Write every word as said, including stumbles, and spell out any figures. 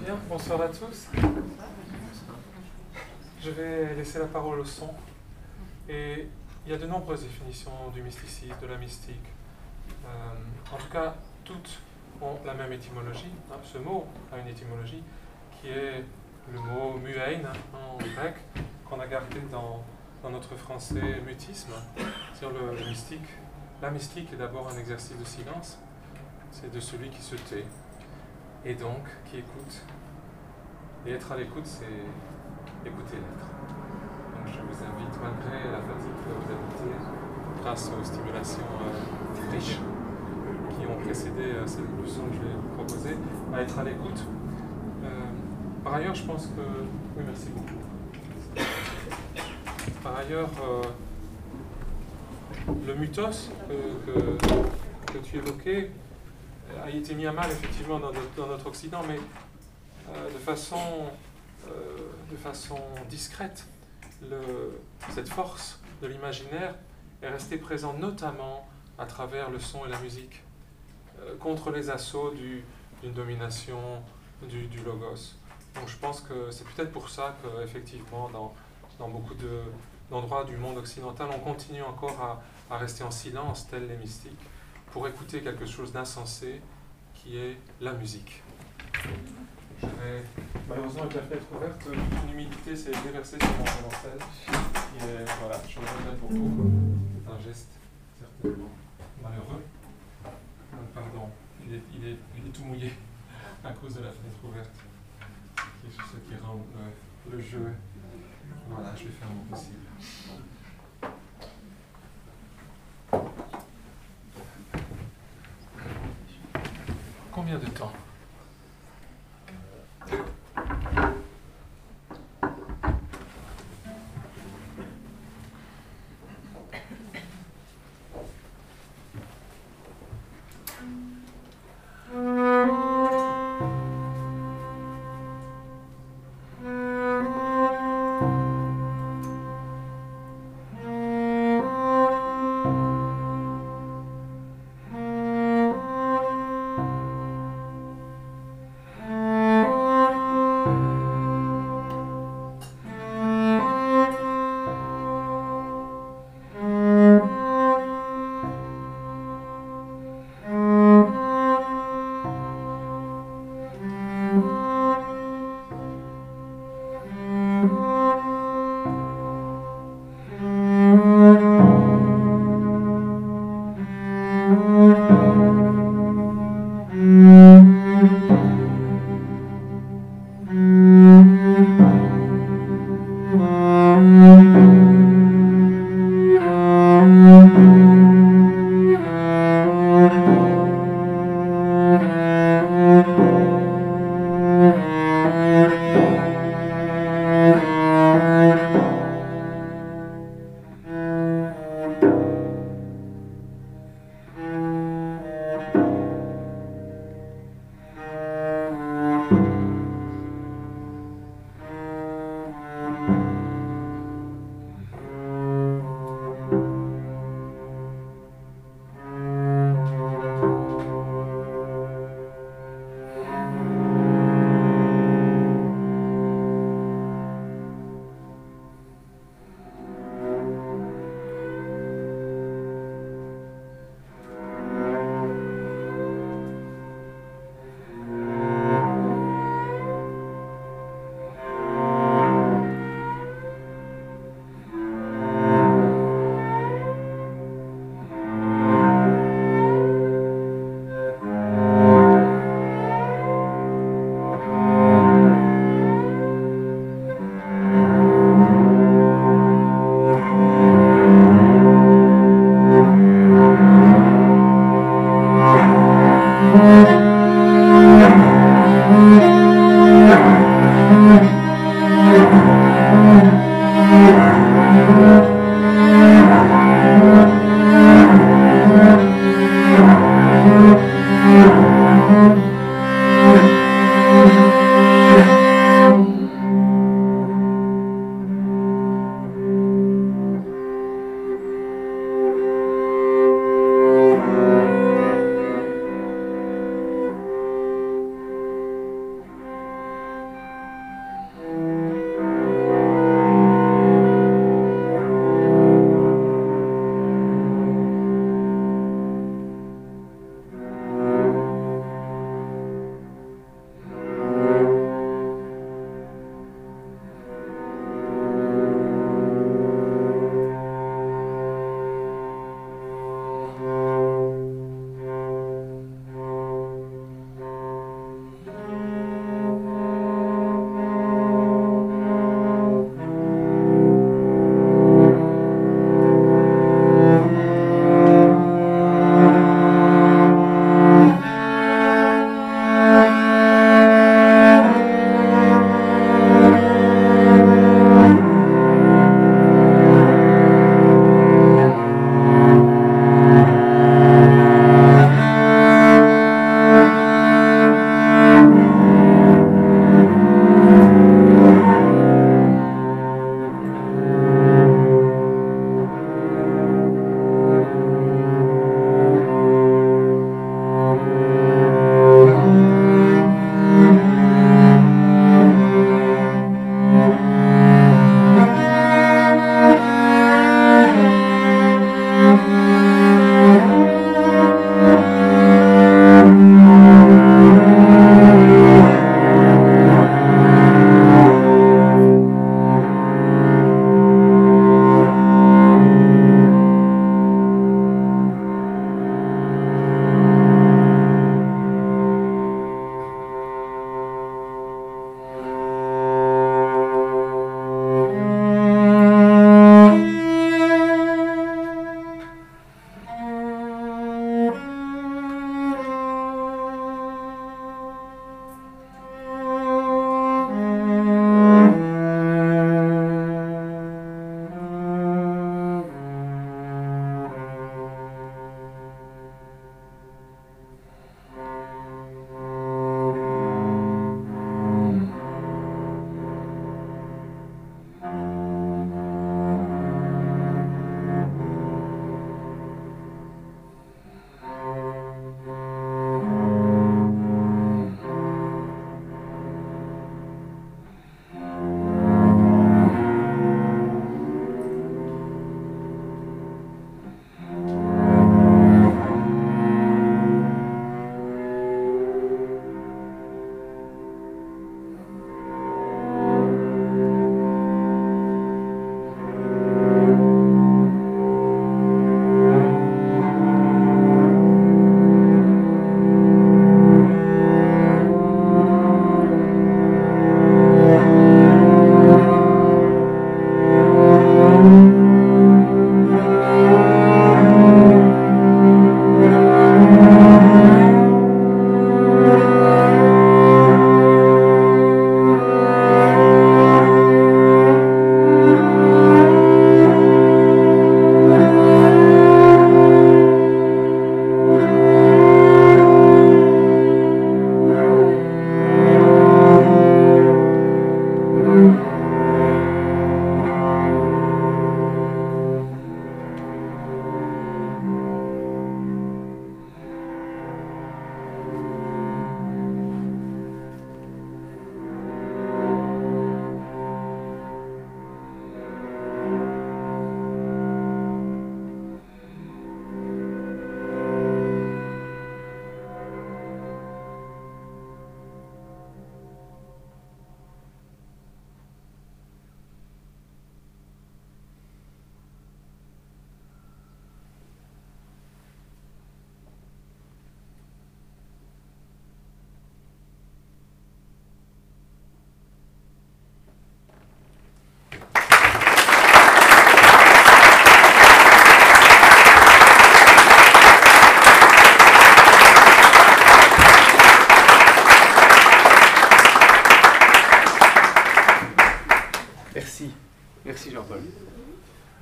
Bien, bonsoir à tous. Je vais laisser la parole au son. Et il y a de nombreuses définitions du mysticisme, de la mystique. Euh, en tout cas, toutes ont la même étymologie. Hein. Ce mot a une étymologie qui est le mot muein en grec, qu'on a gardé dans, dans notre français mutisme. Sur le, le mystique. La mystique est d'abord un exercice de silence. C'est de celui qui se tait. Et donc, qui écoute. Et être à l'écoute, c'est écouter l'être. Donc je vous invite, malgré la fatigue que vous habitez, grâce aux stimulations euh, riches qui ont précédé euh, cette leçon que je vais vous proposer, à être à l'écoute. Euh, par ailleurs, je pense que... Oui, merci beaucoup. Par ailleurs, euh, le mythos que, que, que tu évoquais a été mis à mal, effectivement, dans notre, dans notre Occident, mais euh, de façon, euh, de façon discrète. Le, cette force de l'imaginaire est restée présente notamment à travers le son et la musique, euh, contre les assauts du, d'une domination du, du logos. Donc je pense que c'est peut-être pour ça qu'effectivement, dans, dans beaucoup de, d'endroits du monde occidental, on continue encore à, à rester en silence, tels les mystiques, pour écouter quelque chose d'insensé qui est la musique. Je vais, malheureusement, avec la fenêtre ouverte, toute une humidité s'est déversée sur mon violoncelle. Et voilà, je le regrette beaucoup. C'est un geste certainement malheureux. Donc, pardon, il est, il, est, il est tout mouillé à cause de la fenêtre ouverte. C'est ce qui rend le, le jeu. Voilà, je vais faire mon possible. Combien de temps ? Thank you.